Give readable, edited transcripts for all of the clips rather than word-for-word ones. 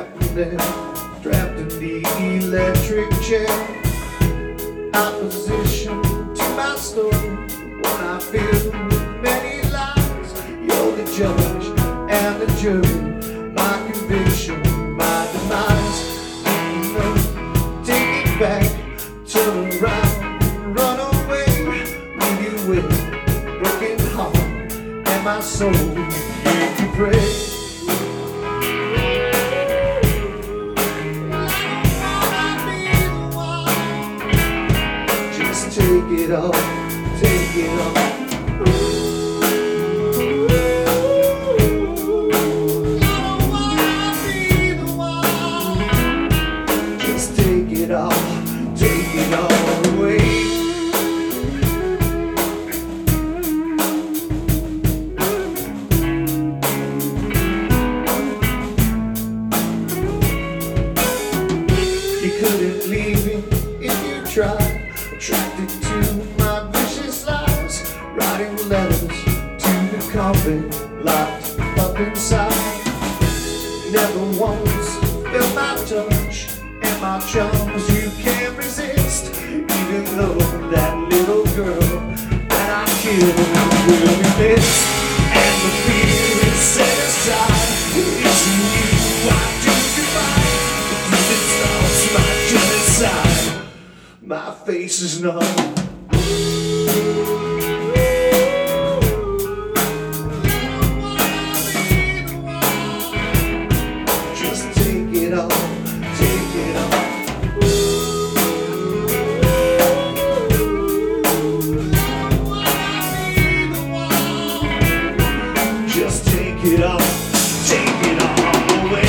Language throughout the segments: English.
and then trapped in the electric chair. Opposition to my story, one I feel with many lies. You're the judge and the jury, my conviction, my demise. You know, take it back, turn around, run away, leave you with a broken heart and my soul. Make you pray. Take it off, take it off. I don't wanna be the one. Just take it off, take it all away. You couldn't leave me if you tried. Attracted to my vicious lies, writing letters to the coffin locked up inside. Never once felt my touch and my charms you can't resist. Even though that little girl that I killed will be missed, and the fear is set aside. It's you I do goodbye. The starts my genocide. My face is numb. Just take it off, take it off. Just take it off, take it all away.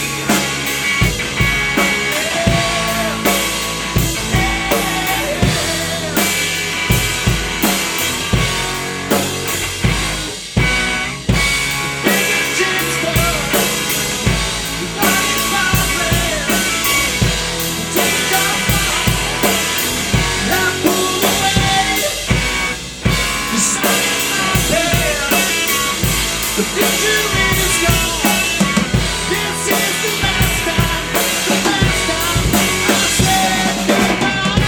The future is gone. This is the last time I said goodbye.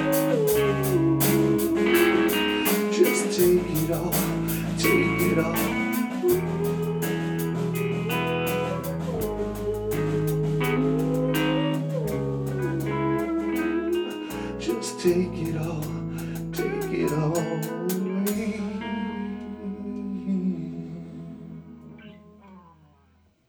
Take it off, take it off.